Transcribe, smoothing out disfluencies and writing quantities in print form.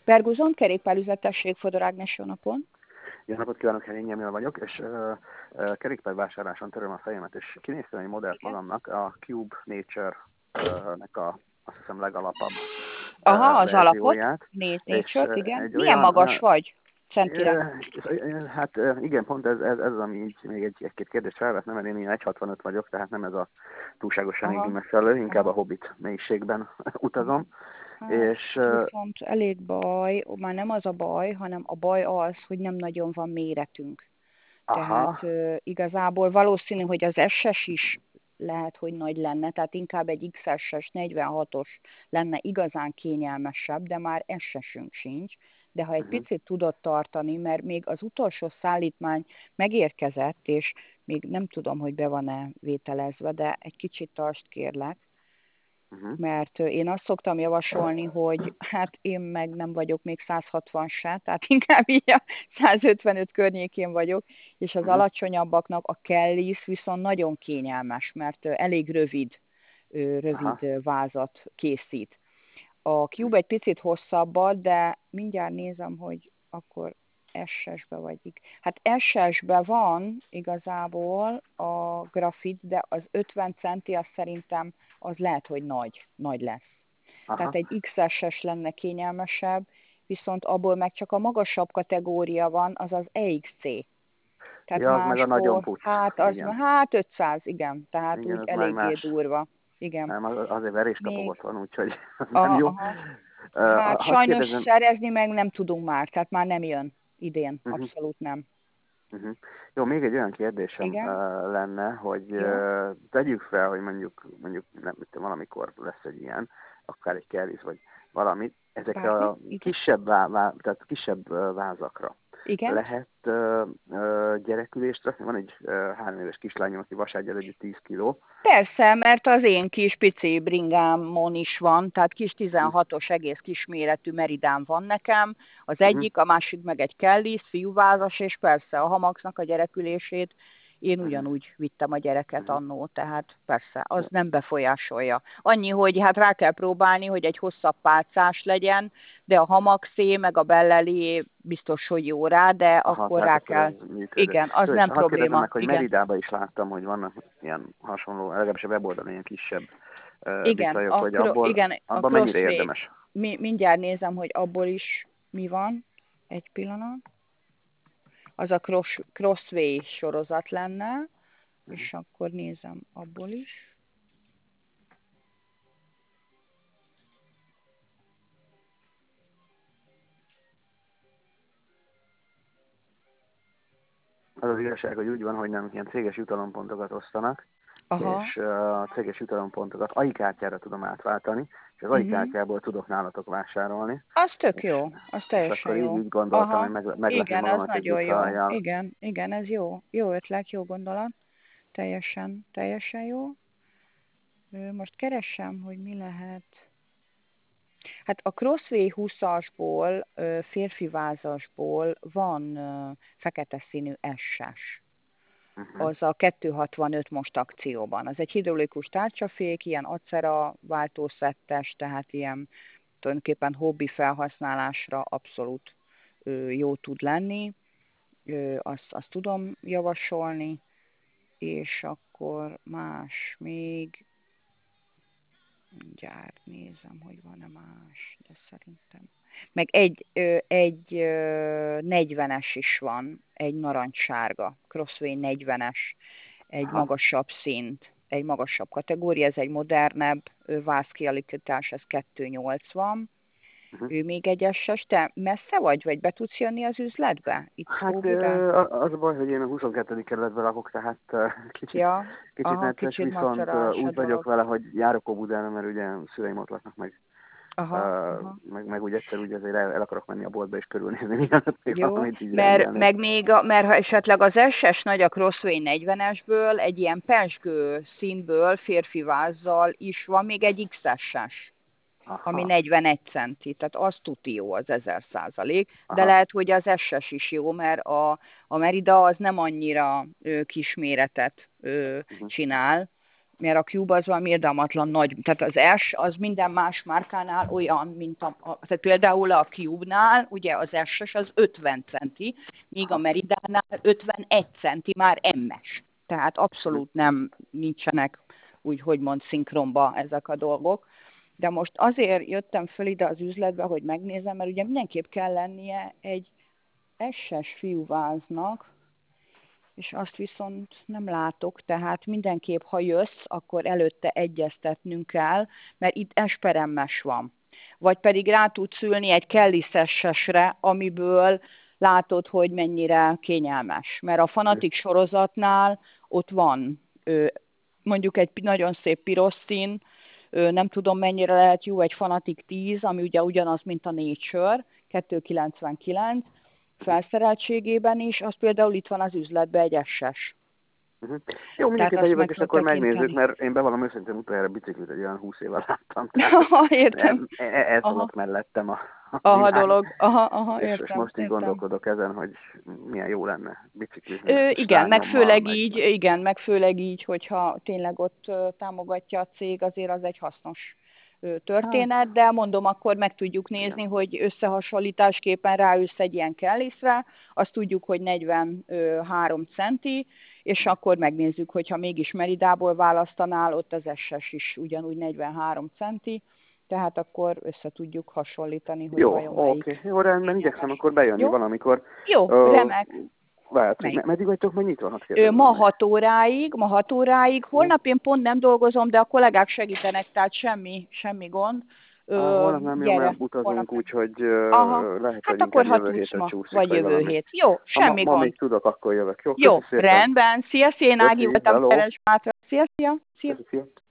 Berguzon, kerékpárüzetesség, Fodor Ágnes, jó napon. Jó napot kívánok, Herényi Emil vagyok, és kerékpárvásárláson töröm a fejemet, és kinéztem egy modellt magamnak, a Cube Nature-nek azt hiszem legalapabb Aha, az alapot, verzióját. És Nature-t, igen. egy Milyen magas vagy? Centire? Hát igen, pont ez az, ami így még egy-két kérdést felvetne, mert én 1,65 vagyok, tehát nem ez a túlságosan égni messze, inkább a Hobbit mélységben utazom. Hát, és viszont elég baj, már nem az a baj, hanem a baj az, hogy nem nagyon van méretünk. aha. Tehát igazából valószínű, hogy az SS is lehet, hogy nagy lenne, tehát inkább egy XS-es 46-os lenne igazán kényelmesebb, de már SS-ünk sincs. De ha egy picit tudod tartani, mert még az utolsó szállítmány megérkezett, és még nem tudom, hogy be van-e vételezve, de egy kicsit tartsd kérlek, mert én azt szoktam javasolni, hogy hát én meg nem vagyok még 160 se, tehát inkább így a 155 környékén vagyok, és az alacsonyabbaknak a Kellis viszont nagyon kényelmes, mert elég rövid vázat készít. A Cube egy picit hosszabbat, de mindjárt nézem, hogy akkor SS-be vagyik. Hát SS-be van igazából a grafit, de az 50 centi az szerintem az lehet, hogy nagy lesz. Aha. Tehát egy XS-es lenne kényelmesebb, viszont abból meg csak a magasabb kategória van, az az EXC. Tehát ja, az meg a nagyon puc. Hát 500, igen, tehát igen, úgy eléggé durva. Igen. Nem, azért veréskapogott van, úgyhogy nem jó. Hát sajnos szerezni meg nem tudunk már, tehát már nem jön idén, abszolút nem. Jó, még egy olyan kérdésem lenne, hogy tegyük fel, hogy mondjuk nem, valamikor lesz egy ilyen, akár egy Kellis, vagy valami, ezek a kisebb vázakra. Igen? Lehet gyerekülést rakni? Van egy 3 éves kislányom, aki vasárgyal 10 kiló. Persze, mert az én kis pici bringámon is van, tehát kis 16-os egész kisméretű meridám van nekem, az egyik, a másik meg egy Kellis, fiúvázas, és persze a Hamaxnak a gyerekülését én ugyanúgy vittem a gyereket annó, tehát persze, az nem befolyásolja. Annyi, hogy hát rá kell próbálni, hogy egy hosszabb pálcás legyen, de a Hamaxé meg a Bellelié biztos, hogy jó rá, de akkor rá kell. Igen, az nem probléma. Meg, hogy Meridába is láttam, hogy vannak ilyen hasonló, legalábbis a weboldalon ilyen kisebb bitajok, hogy abban mennyire érdemes. Mindjárt nézem, hogy abból is mi van. Egy pillanat. Az a Crossway sorozat lenne, és akkor nézem abból is. Az igazság, hogy úgy van, hogy nem ilyen céges jutalompontokat osztanak, és a céges jutalompontokat AI kártyára tudom átváltani, és az AI kártyából tudok nálatok vásárolni. Az tök jó, az teljesen jó. És akkor így gondoltam, hogy meglepem magamat egy jutalommal. Igen, ez jó. Jó ötlet, jó gondolat. Teljesen jó. Most keresem, hogy mi lehet. Hát a Crossway 20-asból, férfi vázasból van fekete színű SS. Az a 265 most akcióban. Az egy hidraulikus tárcsafék, ilyen acera váltószettes, tehát ilyen tulajdonképpen hobbi felhasználásra abszolút jó tud lenni. Azt tudom javasolni, és akkor más még, mindjárt nézem, hogy van-e más, de szerintem. Meg egy 40-es is van, egy narancssárga, Crossway 40-es, egy magasabb szint, egy magasabb kategória, ez egy modernebb vázkialakítás, ez 280. Ő még egy SS. Te messze vagy be tudsz jönni az üzletbe? Itt hát az a baj, hogy én a 22. kerületben lakok, tehát kicsit necces, viszont úgy vagyok vele, hogy járok Óbudán, mert ugye szüleim ott laknak meg. Meg úgy egyszer úgy azért el akarok menni a boltba és körülnézni, mielőtt még valamit így mert ha esetleg az SS nagy a Crossway 40-esből, egy ilyen pezsgő színből, férfi vázzal is van még egy XS-es. Ami 41 centi, tehát az tuti jó, az 1000%, de lehet, hogy az SS is jó, mert a Merida az nem annyira kisméretet csinál, mert a Cube az valami irgalmatlan nagy, tehát az S az minden más márkánál olyan, mint tehát például a Cube-nál, ugye az S-es az 50 centi, míg a Meridánál 51 centi már M-es. Tehát abszolút nem nincsenek úgy, hogy mond, szinkronba ezek a dolgok. De most azért jöttem föl ide az üzletbe, hogy megnézem, mert ugye mindenképp kell lennie egy S-es fiúváznak, és azt viszont nem látok, tehát mindenképp, ha jössz, akkor előtte egyeztetnünk kell, mert itt esperemmes van. Vagy pedig rá tudsz ülni egy Kelly-S-esre, amiből látod, hogy mennyire kényelmes. Mert a Fanatic sorozatnál ott van mondjuk egy nagyon szép piros szín, nem tudom mennyire lehet jó, egy Fanatic 10, ami ugye ugyanaz, mint a Nature, 299, felszereltségében is, az például itt van az üzletben egy SS. Jó, mindenképpen jövök, és akkor megnézzük, mert én bevallom őszintén utoljára biciklit egy olyan 20 éve láttam. Értem. Ez van ott mellettem a dolog. Értem. És most így gondolkodok ezen, hogy milyen jó lenne biciklizni. Igen, meg főleg így, hogyha tényleg ott támogatja a cég, azért az egy hasznos történet, de mondom, akkor meg tudjuk nézni, hogy összehasonlításképpen ráülsz egy ilyen Kellyre, azt tudjuk, hogy 43 centi, és akkor megnézzük, hogyha mégis Meridából választanál, ott az SS is ugyanúgy 43 centi, tehát akkor össze tudjuk hasonlítani, hogy vajon melyik. Oké. Jó, rendben, igyekszem akkor bejönni valamikor. Jó, remek. Meddig vagytok majd nyitva? Ma 6 óráig. Holnap én pont nem dolgozom, de a kollégák segítenek, tehát semmi gond. Holnap nem jó, mert utazunk, úgyhogy lehet, hogy akkor jövő hétre csúszik. Vagy jövő hét. Jó, semmi gond. Ma még tudok, akkor jövök. Jó, rendben. Szia, én Ági voltam, Keresmátra. Szia. Szia.